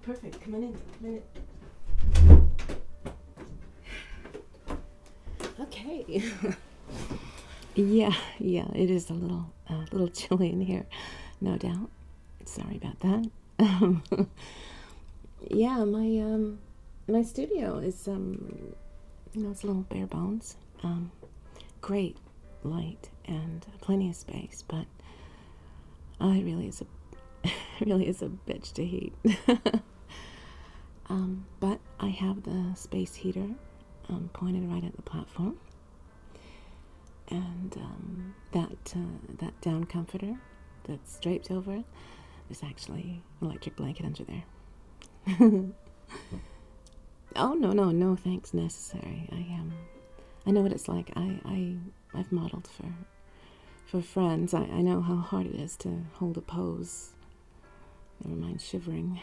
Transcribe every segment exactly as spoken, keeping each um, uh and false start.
perfect. Come on in. Come on in. Okay. yeah, yeah, it is a little, a uh, little chilly in here, no doubt. Sorry about that. Um, yeah, my um, my studio is um, you know, it's a little bare bones. Um, great light and plenty of space, but uh, it really is a really is a bitch to heat. um, but I have the space heater um, pointed right at the platform, and um, that uh, that down comforter that's draped over it is actually an electric blanket under there. Oh no no no thanks necessary. I am. Um, I know what it's like. I I I've modeled for for friends. I I know how hard it is to hold a pose. Never mind shivering.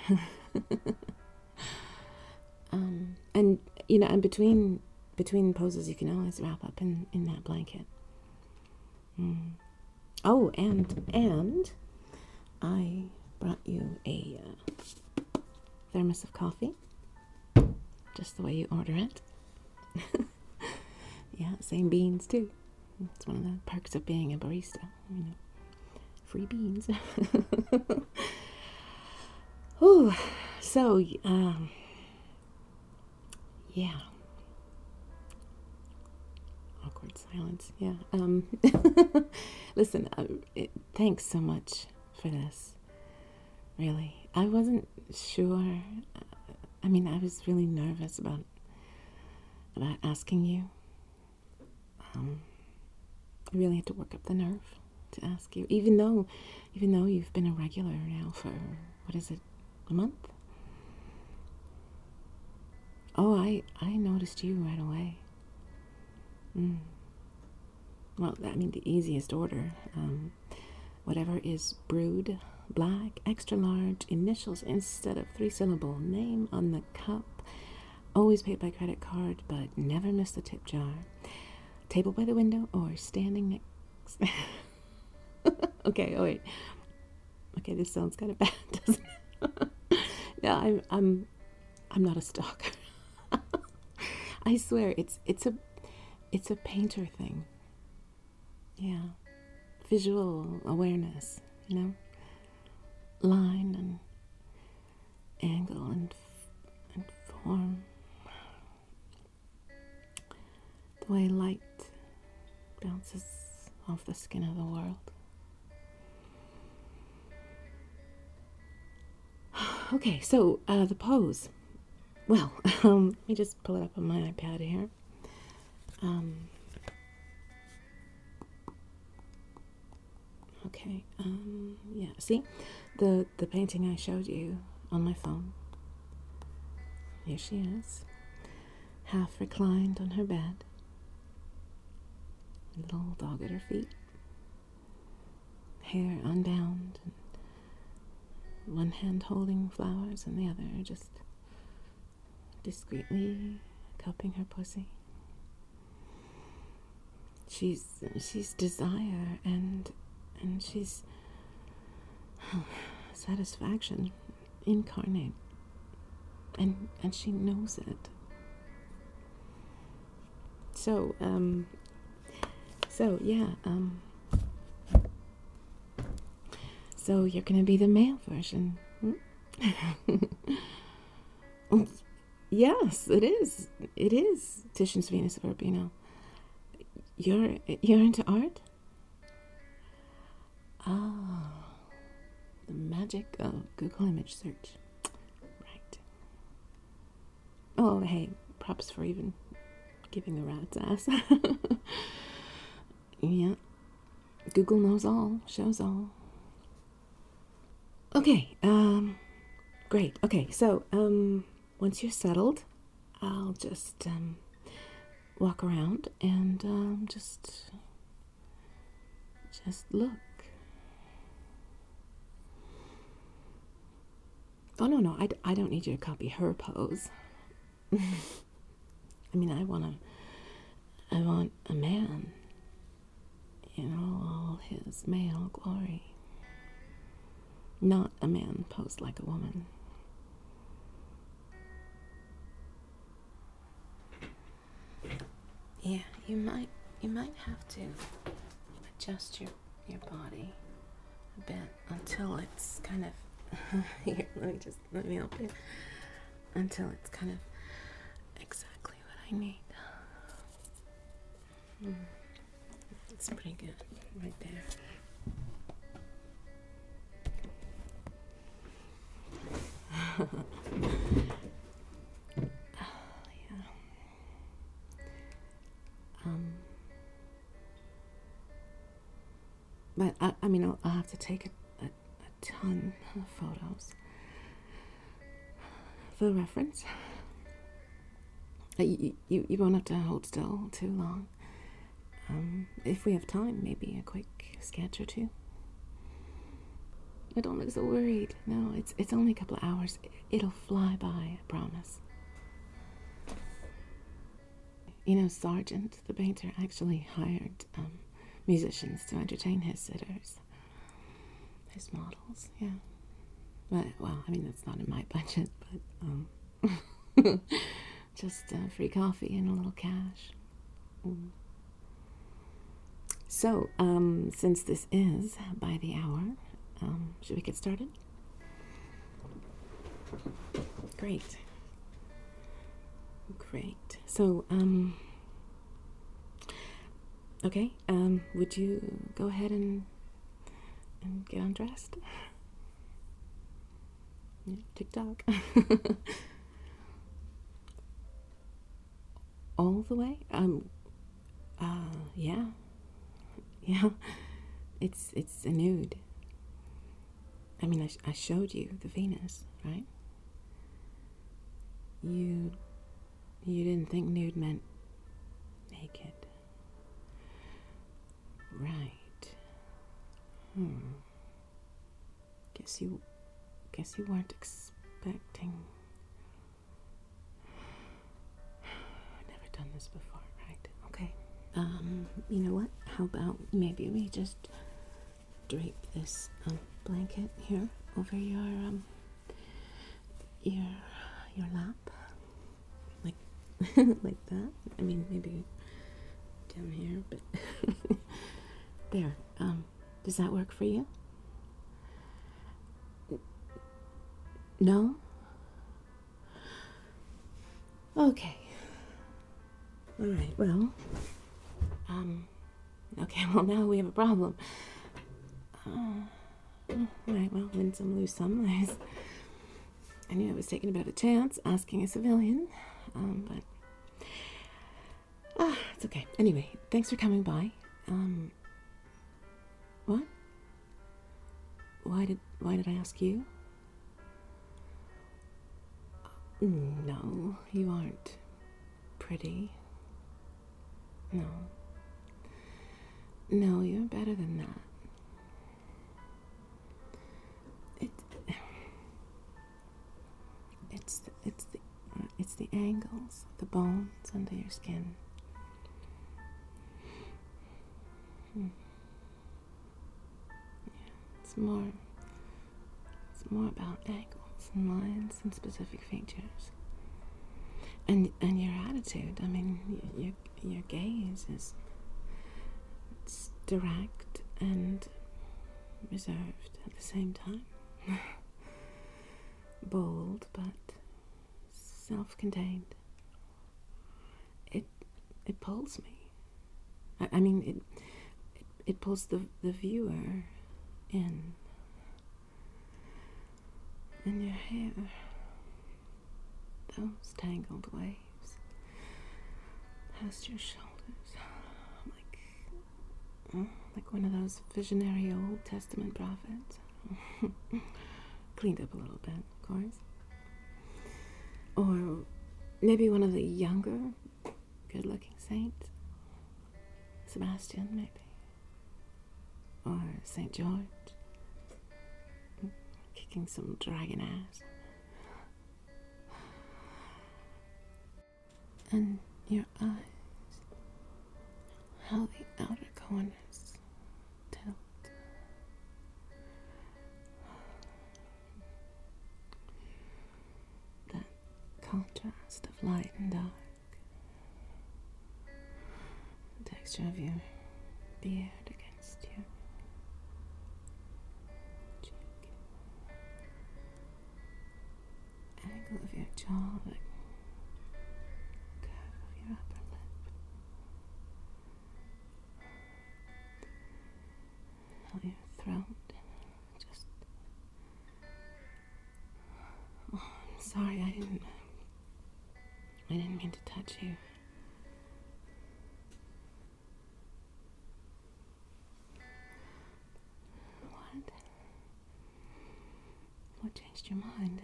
um, and you know, and between between poses, you can always wrap up in in that blanket. Mm. Oh, and and I brought you a uh, thermos of coffee, just the way you order it. Yeah, same beans too. It's one of the perks of being a barista. You know, free beans. Oh, so um, yeah. Awkward silence. Yeah. Um, listen. Uh, it, thanks so much for this. Really, I wasn't sure. I mean, I was really nervous about about asking you. Um, I really had to work up the nerve to ask you, even though, even though you've been a regular now for what is it, a month? Oh, I I noticed you right away. Mm. Well, I mean, the easiest order, um, whatever is brewed, black, extra large, initials instead of three syllable, name on the cup, always paid by credit card, but never miss the tip jar. Table by the window or standing next. Okay, oh wait. Okay, this sounds kind of bad, doesn't it? No, I'm I'm I'm not a stalker. I swear, it's it's a it's a painter thing. Yeah, visual awareness, you know, line and angle and and form. The way light bounces off the skin of the world. Okay, so uh, the pose. Well, um, let me just pull it up on my iPad here. Um, okay, um, yeah, see? The, the painting I showed you on my phone. Here she is, half reclined on her bed. Little dog at her feet, hair unbound, and one hand holding flowers and the other just discreetly cupping her pussy. She's she's desire and and she's satisfaction incarnate, and and she knows it. So um. So, yeah, um, so you're going to be the male version. Hmm? Yes, it is. It is Titian's Venus of Urbino. You're, you're into art? Ah, the magic of Google image search. Right. Oh, hey, props for even giving the rat's ass. Yeah, Google knows all, shows all. Okay, um, great. Okay, so, um, once you're settled, I'll just, um, walk around and, um, just, just look. Oh, no, no, I, I don't need you to copy her pose. I mean, I want to, I want a man. In all his male glory. Not a man posed like a woman. you might you might have to adjust your your body a bit until it's kind of here, let me just let me help you. Until it's kind of exactly what I need. Mm. It's pretty good right there. Yeah. Um. But I, I mean, I'll, I'll have to take a, a, a ton of photos for reference. Uh, you, you, you won't have to hold still too long. Um, if we have time, maybe a quick sketch or two. But don't look so worried. No, it's it's only a couple of hours. It'll fly by, I promise. You know, Sargent, the painter, actually hired um, musicians to entertain his sitters, his models. Yeah. But well, I mean, that's not in my budget, but um, just uh, free coffee and a little cash. Mm. So, um, since this is by the hour, um, should we get started? Great. Great. So, um, okay, um, would you go ahead and, and get undressed? Yeah, TikTok. All the way? Um, uh, yeah. Yeah, it's it's a nude. I mean, I, sh- I showed you the Venus, right? You you didn't think nude meant naked, right? Hmm. Guess you guess you weren't expecting. I've never done this before, right? Okay. Um, you know what? How about maybe we just drape this um, blanket here over your um your your lap, like like that. I mean, maybe down here, but there. Um, does that work for you? No? Okay. All right. Well. Um. Okay. Well, now we have a problem. Uh, all right. Well, win some, lose some. I, was, I knew I was taking a bit of a chance asking a civilian, um, but ah, it's okay. Anyway, thanks for coming by. Um. What? Why did Why did I ask you? No, you aren't pretty. No. No, you're better than that. It, it's the, it's the uh, it's the angles, the bones under your skin. Hmm. Yeah, it's more. It's more about angles and lines and specific features. And and your attitude. I mean, your your gaze is. It's direct and reserved at the same time. Bold, but self-contained. It it pulls me. I, I mean, it, it it pulls the the viewer in. And your hair, those tangled waves past your shoulders. Like one of those visionary Old Testament prophets. Cleaned up a little bit, of course. Or maybe one of the younger, good-looking saints. Sebastian, maybe. Or Saint George. Kicking some dragon ass. And your eyes. How the outer corners tilt. That contrast of light and dark. texture of your beard against your cheek. Angle of your jaw, like curve of your upper lip. How your throat. Just. Oh, I'm sorry. I didn't. I didn't mean to touch you. What? What changed your mind?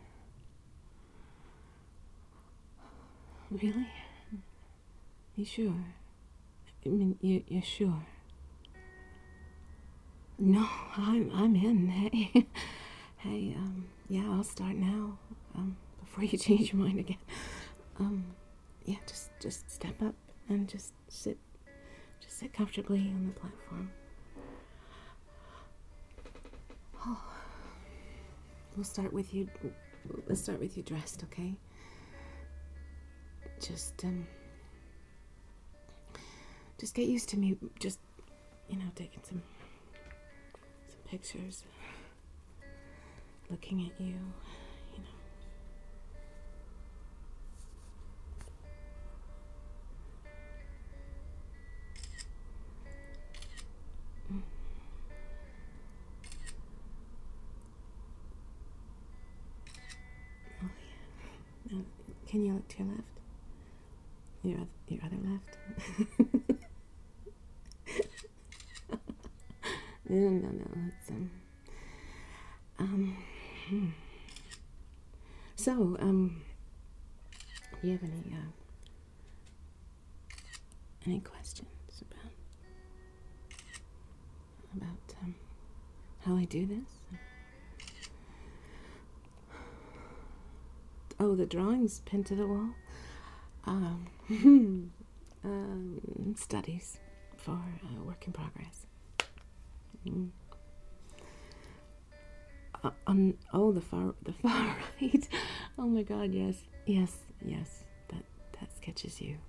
Really? You sure? I mean, you, you're sure? No, I'm, I'm in. Hey, hey, um, yeah, I'll start now, um, before you change your mind again. Um, yeah, just, just step up and just sit, just sit comfortably on the platform. Oh, we'll start with you, let's start with you dressed, okay? Just, um, just get used to me, just, you know, taking some, some pictures, looking at you, you know. Mm. Oh, yeah. Now, can you look to your left? Your, your other left? no, no, no. It's, um, um, hmm. So, um, do you have any, uh, any questions about, about, um, how I do this? Oh, the drawings pinned to the wall? Um, um, studies for uh, work in progress. Mm. Uh, on oh the far the far right. Oh my God, yes, yes, yes. That that sketches you.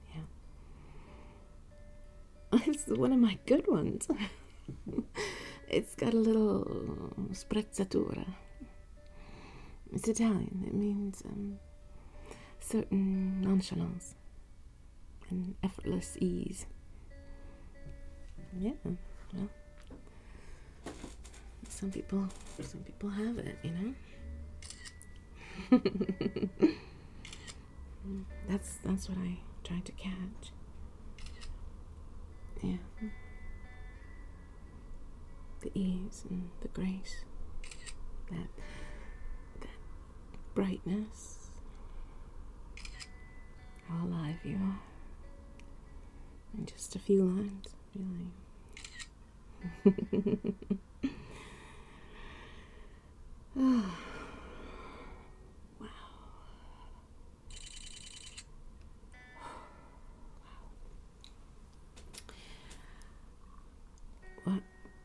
Yeah, it's one of my good ones. It's got a little sprezzatura. It's Italian. It means um, certain nonchalance and effortless ease. Yeah, well, some people, some people have it, you know. that's that's what I tried to catch. Yeah, the ease and the grace, that that brightness. How alive you are. In just a few lines, really. Oh, wow. What?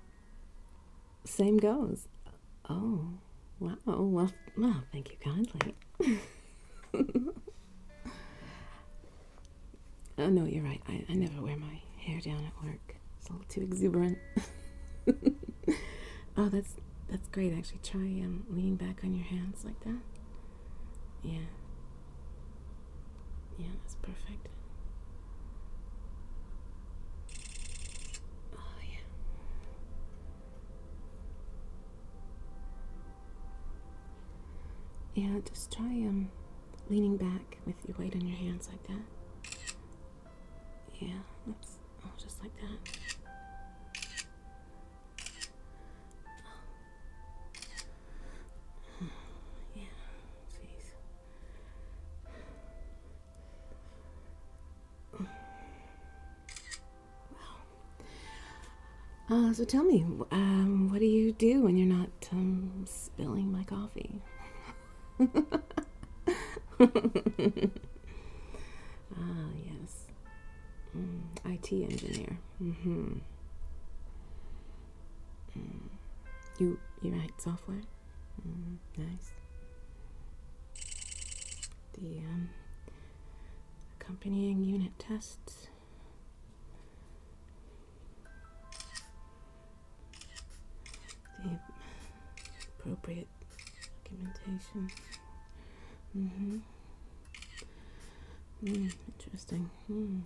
Same goes. Oh, wow. Well, well, thank you kindly. Oh, no, you're right. I, I never wear my hair down at work. It's a little too exuberant. Oh, that's that's great. Actually, try um, leaning back on your hands like that. Yeah. Yeah, that's perfect. Oh, yeah. Yeah, just try um, leaning back with your weight on your hands like that. Yeah, that's, oh, just like that. Yeah, jeez. Wow. Uh, so tell me, um, what do you do when you're not um, spilling my coffee? Ah, yes. Mm, I T engineer. Mm-hmm. Mm. You you write software? Mm, nice. The um, accompanying unit tests. appropriate documentation. Mm-hmm. Mm, interesting. Mm.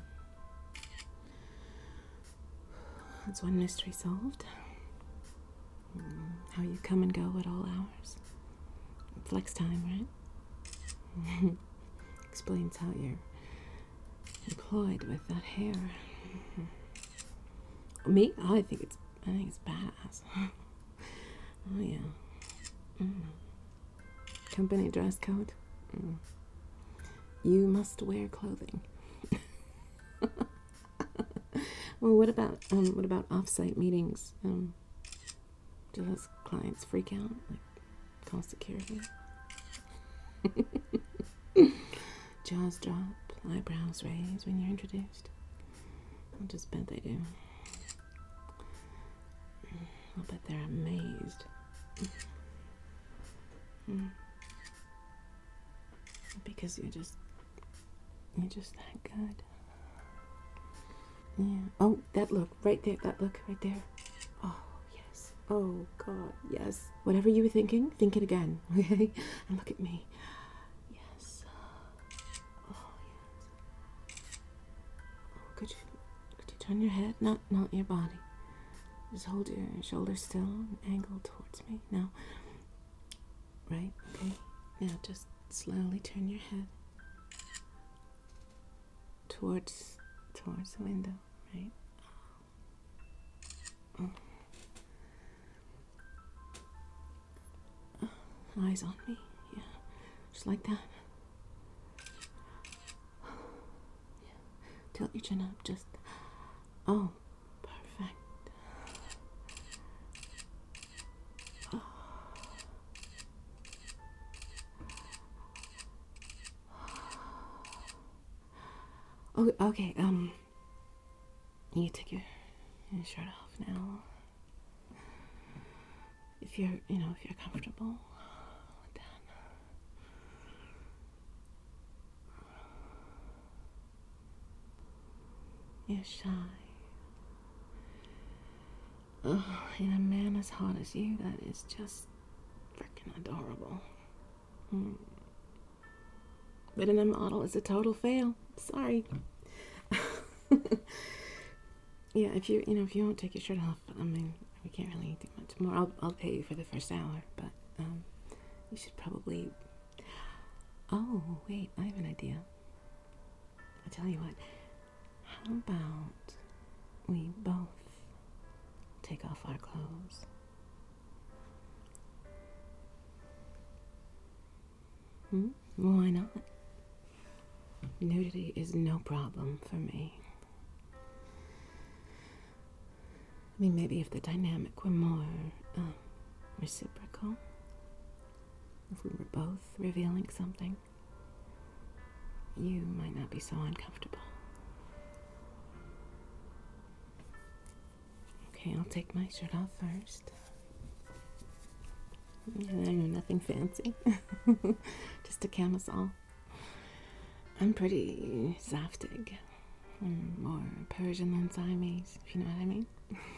That's one mystery solved. Mm, how you come and go at all hours. Flex time, right? Explains how you're employed with that hair. Me? I think it's I think it's badass. Oh yeah. Mm. Company dress code. Mm. You must wear clothing. Well, what about um what about off-site meetings? Um, do those clients freak out? Like, call security? Jaws drop, eyebrows raise when you're introduced. I'll just bet they do. I'll bet they're amazed. Mm. Because you're just, you're just that good. Yeah. Oh, that look right there. That look right there. Oh, yes. Oh, God, yes. Whatever you were thinking, think it again, okay? And look at me. Yes. Oh, yes. Oh, could you, could you turn your head? Not, not your body. Just hold your shoulders still and angle towards me. Now, right? Okay. Now, just slowly turn your head towards towards the window, right? Oh. Oh. Eyes on me, yeah, just like that. Yeah. Tilt your chin up, just. Oh, perfect. Oh. Oh, okay, um, you take your, your shirt off now. If you're, you know, if you're comfortable with that. You're shy. Oh, and a man as hot as you, that is just freaking adorable. Mm. But in a model, it's a total fail. Sorry. Yeah, if you you know if you won't take your shirt off, I mean we can't really do much more. I'll I'll pay you for the first hour, but um, you should probably. Oh wait, I have an idea. I'll tell you what. How about we both take off our clothes? Hmm? Why not? Nudity is no problem for me. I mean, maybe if the dynamic were more um, reciprocal, if we were both revealing something, you might not be so uncomfortable. Okay, I'll take my shirt off first. I know, nothing fancy. Just a camisole. I'm pretty Zaftig. I'm more Persian than Siamese, if you know what I mean.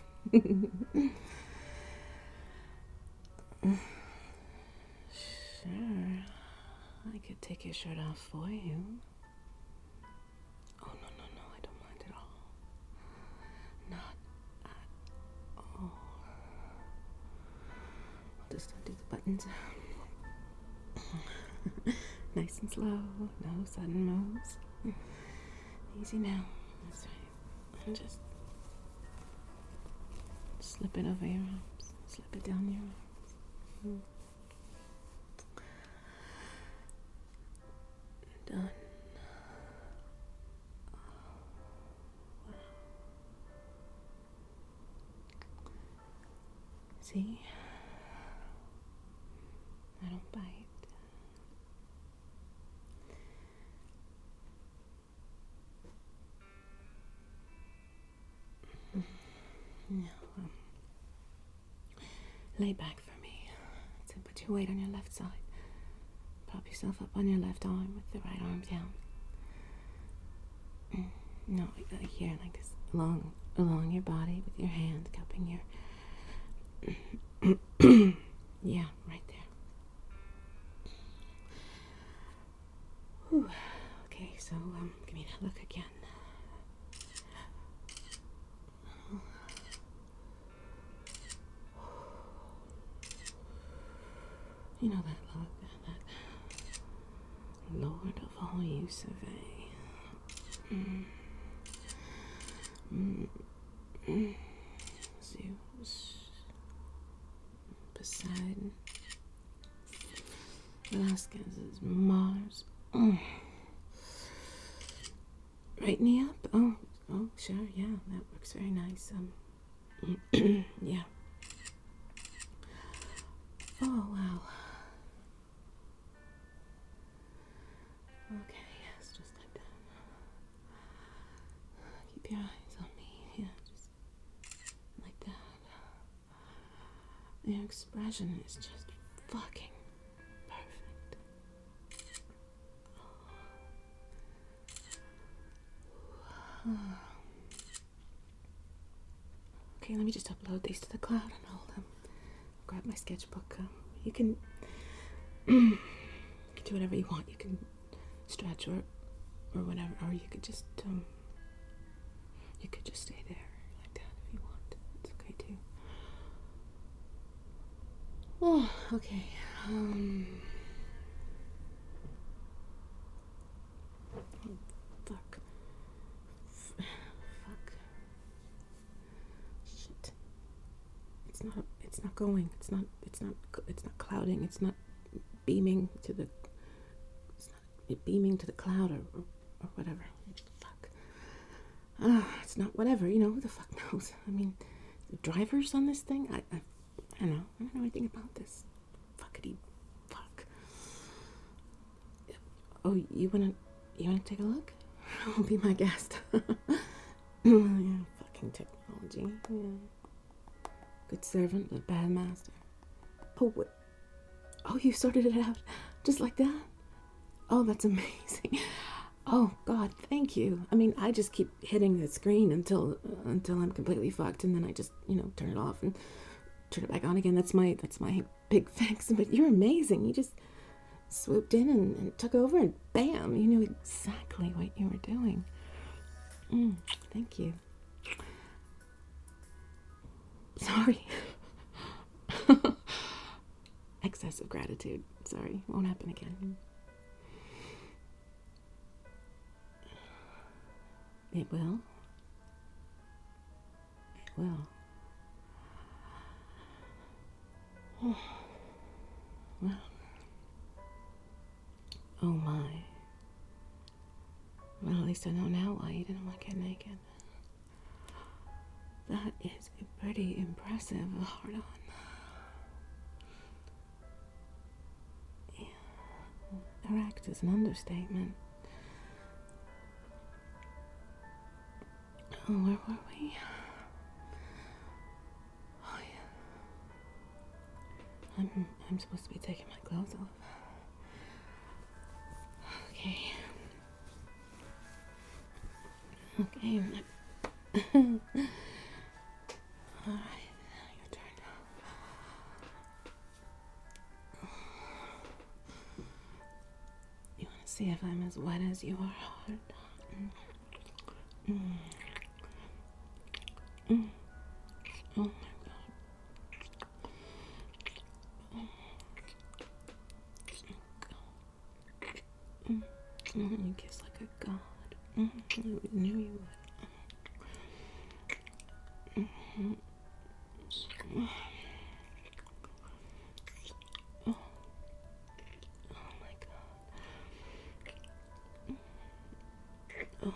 Sure, I could take your shirt off for you. Oh, no, no, no, I don't mind at all. Not at all. I'll just undo the buttons. Nice and slow, no sudden moves. Easy now. That's right. And just slip it over your arms. Slip it down your arms. Mm. Done. Oh, wow. See? I don't bite. Yeah, well, lay back for me. So put your weight on your left side. Prop yourself up on your left arm with the right arm down. No, like, like here, like this, along, along your body with your hand cupping your Yeah, right there. Whew. Okay, so um, give me that look again. You know that look, that Lord of all you survey. Mm. Mm. Mm. Zeus, Poseidon, Velasquez is Mars. Mm. Right knee up? Oh, oh, sure, yeah, that works very nice. Um, yeah. Oh, wow. Okay, yes, just like that. Keep your eyes on me. Yeah, just like that. Your expression is just fucking perfect. Okay, let me just upload these to the cloud and I'll um, grab my sketchbook. Um, you can you can do whatever you want. You can stretch or or whatever, or you could just um you could just stay there like that if you want. It's okay too. Oh, okay. Um oh, fuck. F- fuck. Shit. It's not it's not going. It's not it's not it's not clouding. It's not beaming to the it's not beaming to the cloud or or, or whatever. Fuck. Uh, it's not whatever, you know, who the fuck knows? I mean, the drivers on this thing? I, I, I don't know. I don't know anything about this. Fuckity fuck. Oh, you wanna, you wanna take a look? I'll be my guest. Yeah, fucking technology. Yeah. Good servant, but bad master. Oh, what? Oh, you sorted it out just like that? Oh, that's amazing. Oh God, thank you. I mean, I just keep hitting the screen until uh, until I'm completely fucked, and then I just, you know, turn it off and turn it back on again. That's my that's my big fix. But you're amazing. You just swooped in and, and took over, and bam, you knew exactly what you were doing. Mm, thank you. Sorry. Excessive gratitude. Sorry, won't happen again. It will. It will. Oh, well. Oh my. Well, at least I know now why you didn't want to get naked. That is a pretty impressive hard on. Yeah. Erect is an understatement. Oh, where were we? Oh yeah. I'm I'm supposed to be taking my clothes off. Okay. Okay. Alright, your turn. You want to see if I'm as wet as you are hard? Mm. Mm. Oh my God. Mm. Mm. You kiss like a god. Mm. I knew you would. Mm-hmm. Oh. Oh my God. Oh.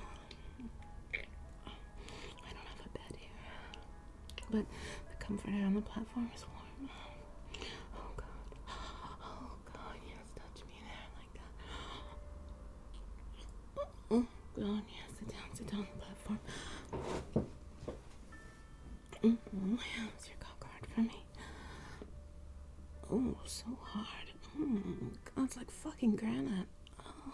I don't have a bed here, but the comforter on the platform is warm. Oh God. Oh God, yes, touch me there like that. Oh God, yes, sit down, sit down on the platform. Mm-hmm. How's your cock hard for me? Oh, so hard. Mm, God, it's like fucking granite. Oh.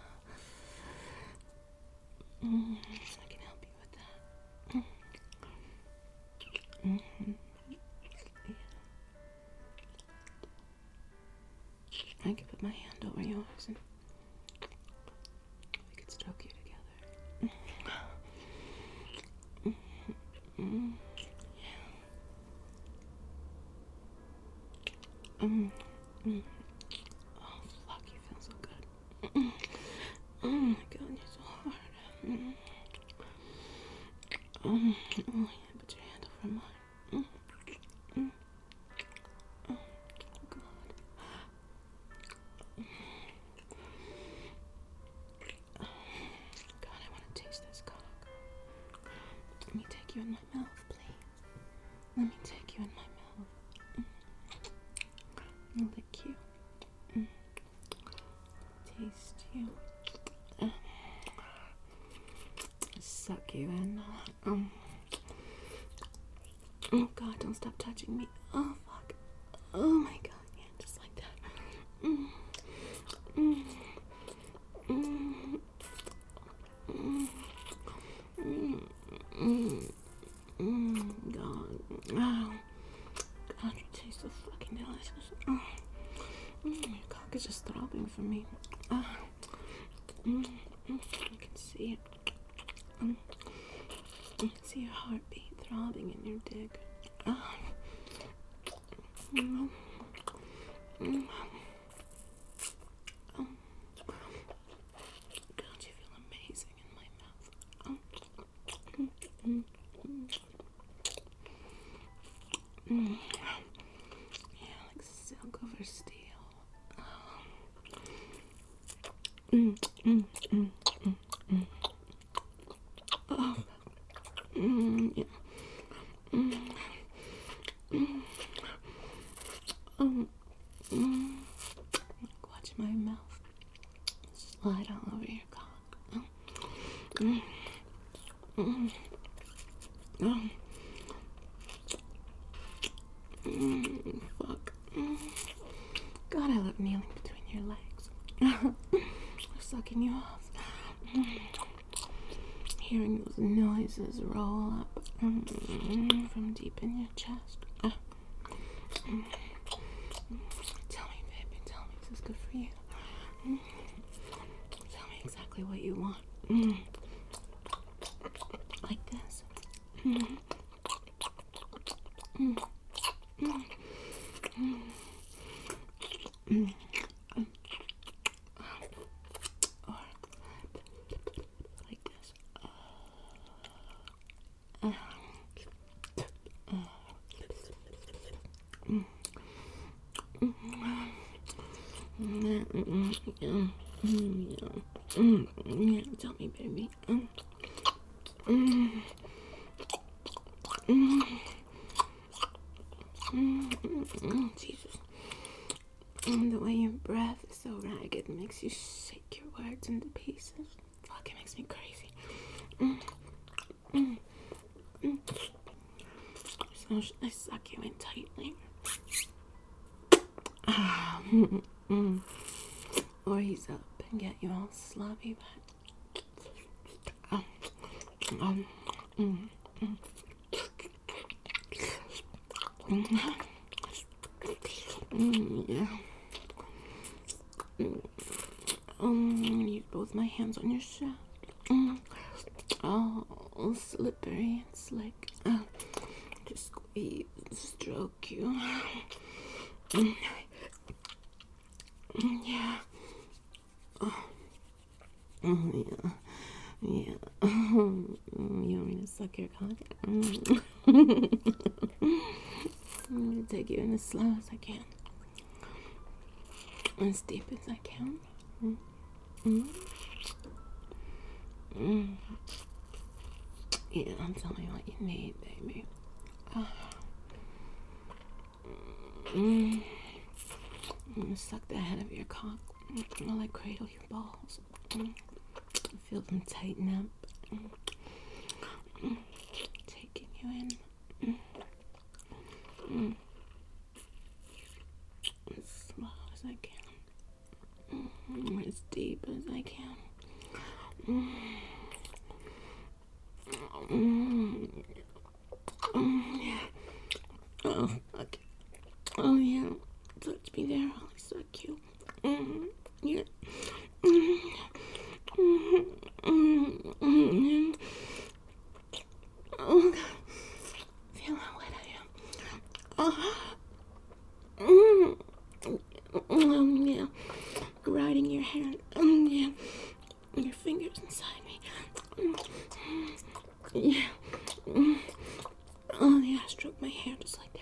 Mm, I can help you with that. Mm-hmm. Yeah. yours, and we could stroke you together. Mm. Yeah. Mm. Mm. Oh, fuck, you feel so good. Mm. Oh my god, you're so hard. Mm. Oh, oh, yeah, put your hand over mine. Mm. Mm. Oh, God. God, I want to taste this cock. Let me take you in my mouth, please. Let me take you in my mouth. Mm. I'll lick you. Mm. Taste you. Uh. Suck you in. Um. Oh God, don't stop touching me. Oh fuck. Oh my God, yeah, just like that. Mm. Mm. Mm. Mm. Mm. Mm. Mm. God. Oh. God, you taste so fucking delicious. Oh. Mm. Your cock is just throbbing for me. Oh. Mm. Mm. I can see it. Mm. I can see your heartbeat throbbing in your dick. Oh. Mm. Mm. Oh. God, you feel amazing in my mouth. Oh. Mm. Mm. Mm. Mm. Yeah, like silk over steel. Oh. Mm. Mm. Mm. Mm. Mm. Oh. Mm. Yeah. Mm. Mm. Um. Mm. Watch my mouth slide all over your cock. Mm. Mm. Mm. Mm. Fuck. Mm. God, I love kneeling between your legs. Or sucking you off. Mm. Hearing those noises roll up mm. from deep in your chest. Uh. Mm. Tell me, baby, tell me, is this good for you? Mm. Tell me exactly what you want. Mm. Like this. Mm. Mm. Mm. Mm. Mm. Or like this. Uh. Uh. Mm. Mm. Mm. Mm. Mm. Mm. Mm. Yeah, tell me, baby. Mm. Mm. Mm. Mm. Mm. Jesus. And the way your breath is so ragged makes you shake your words into pieces. Fuck, it makes me crazy. Mm. Mm. Mm. So should I suck you in tightly? Ah. Mm. Mm. Or ease up and get you all sloppy, but um, um, mm, mm, mm, mm, yeah. Mm, um, use both my hands on your shaft. Mm, oh, slippery and slick. Uh, just squeeze, stroke you. Mm, mm, yeah. Oh, oh, yeah. Yeah. You want me to suck your cock? Mm. I'm gonna take you in as slow as I can. As deep as I can. Mm. Mm. Mm. Yeah, tell me what you need, baby. Uh. Mm. I'm gonna suck the head of your cock while I cradle your balls. Mm. Feel them tighten up. Mm. Mm. Taking you in. Mm. Mm. As slow as I can. Mm. As deep as I can. Mm. Mm. Mm. Yeah. Oh, okay. Oh, yeah. Touch me there while I suck you. Mm. Yeah. fingers inside me. Yeah. Oh, yeah, stroke my hair just like that.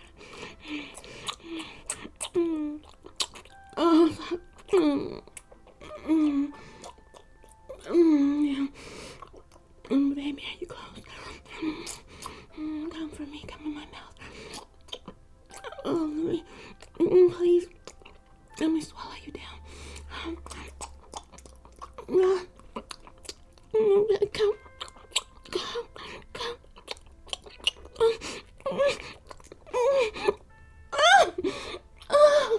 Oh, mm, mm, mm, yeah. Mm, baby, are you close? Mm, come for me, come in my mouth. Oh, let me, mm, please, let me swallow you down. Um, mm, come, come, come. Mm, mm, mm. Oh,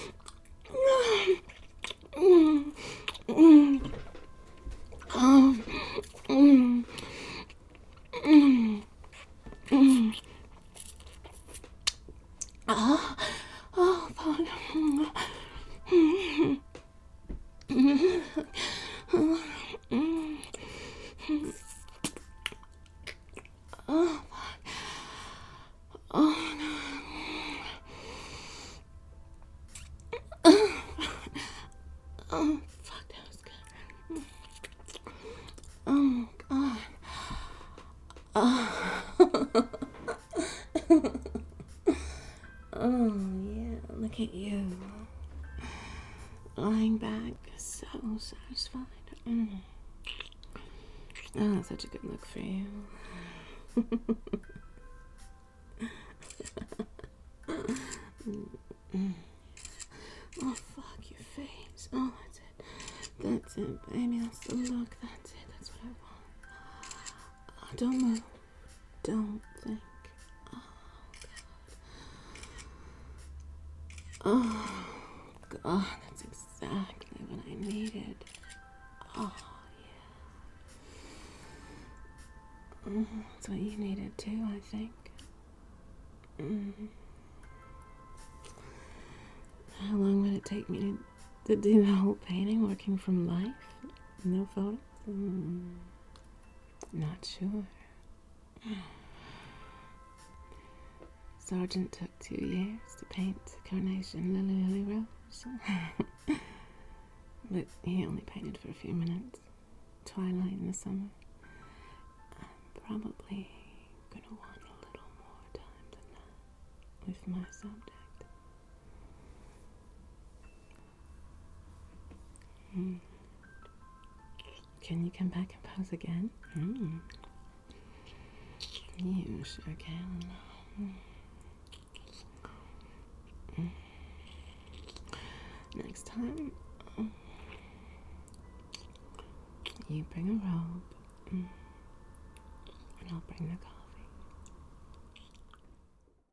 mm, mm, oh, mm, mm, mm. Oh, oh, Father. Mm, mm, mm, oh, oh, no. Oh, fuck, that was good. Oh, God. Oh. Oh, yeah, look at you. Lying back, so satisfied. Mm. Oh, such a good look for you. Mm. Oh, fuck your face. Oh, that's it. That's it, baby. That's the look. That's it. That's what I want. Oh, don't move. Don't think. Oh, God. Oh, God. That's exactly what I needed. Oh, yeah. Mm, that's what you needed, too, I think. Mm. How long would it take me to, to do the whole painting, working from life? No photos? Mm, not sure. Sargent took two years to paint Carnation Lily Lily Rose. But he only painted for a few minutes. Twilight in the summer. I'm probably gonna want a little more time than that with my subject. Mm. Can you come back and pose again? Mm. You sure can. Mm. Mm. Next time, um, you bring a robe, mm, and I'll bring the color.